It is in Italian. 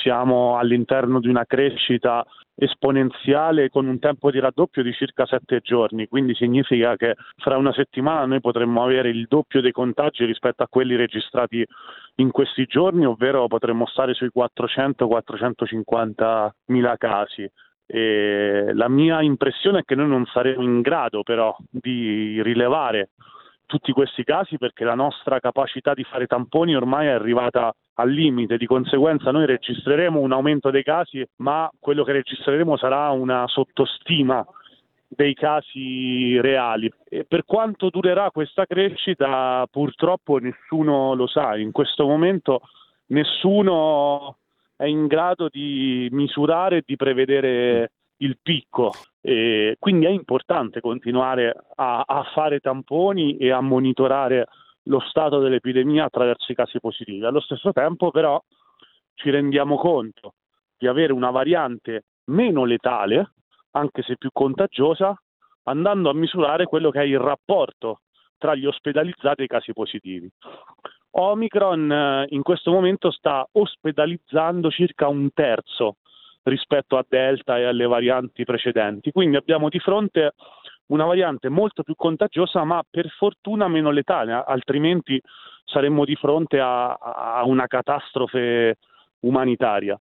siamo all'interno di una crescita esponenziale con un tempo di raddoppio di circa 7 giorni, quindi significa che fra una settimana noi potremmo avere il doppio dei contagi rispetto a quelli registrati in questi giorni, ovvero potremmo stare sui 400-450 mila casi. E la mia impressione è che noi non saremo in grado però di rilevare tutti questi casi, perché la nostra capacità di fare tamponi ormai è arrivata al limite. Di conseguenza noi registreremo un aumento dei casi, ma quello che registreremo sarà una sottostima dei casi reali. E per quanto durerà questa crescita purtroppo nessuno lo sa. In questo momento nessuno è in grado di misurare e di prevedere il picco. E quindi è importante continuare a fare tamponi e a monitorare lo stato dell'epidemia attraverso i casi positivi. Allo stesso tempo però ci rendiamo conto di avere una variante meno letale, anche se più contagiosa, andando a misurare quello che è il rapporto tra gli ospedalizzati e i casi positivi. Omicron in questo momento sta ospedalizzando circa un terzo rispetto a Delta e alle varianti precedenti, quindi abbiamo di fronte una variante molto più contagiosa ma per fortuna meno letale, altrimenti saremmo di fronte a una catastrofe umanitaria.